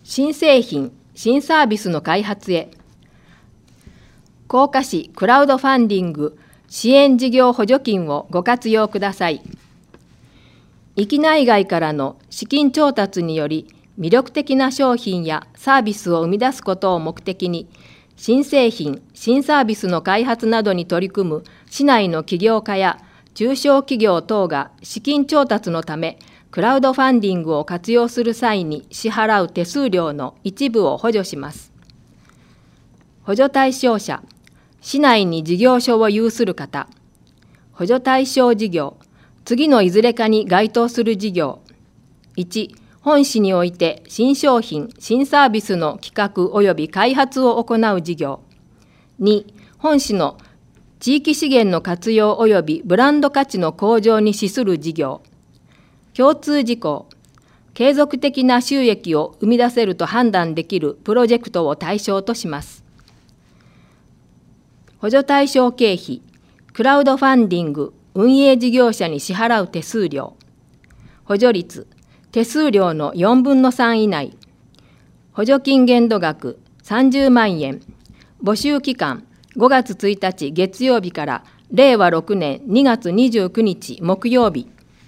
新製品・新サービスの開発へ。甲賀市クラウドファンディング支援事業補助金をご活用ください。域内外からの資金調達により、魅力的な商品やサービスを生み出すことを目的に、新製品・新サービスの開発などに取り組む市内の起業家や中小企業等が資金調達のため、クラウドファンディングを活用する際に支払う手数料の一部を補助します。補助対象者、市内に事業所を有する方。補助対象事業、次のいずれかに該当する事業。1、本市において新商品・新サービスの企画及び開発を行う事業。2、本市の地域資源の活用及びブランド価値の向上に資する事業。共通事項、継続的な収益を生み出せると判断できるプロジェクトを対象とします。補助対象経費、クラウドファンディング運営事業者に支払う手数料。補助率、手数料の4分の3以内。補助金限度額30万円。募集期間5月1日月曜日から令和6年2月29日木曜日。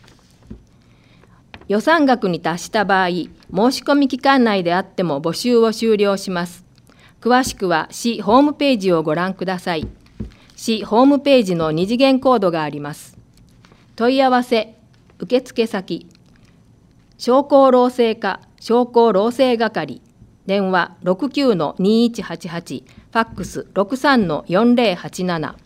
予算額に達した場合、申し込み期間内であっても募集を終了します。詳しくは市ホームページをご覧ください。市ホームページの二次元コードがあります。問い合わせ、受付先、商工労政課商工労政係、電話69-2188、ファックス63-4087。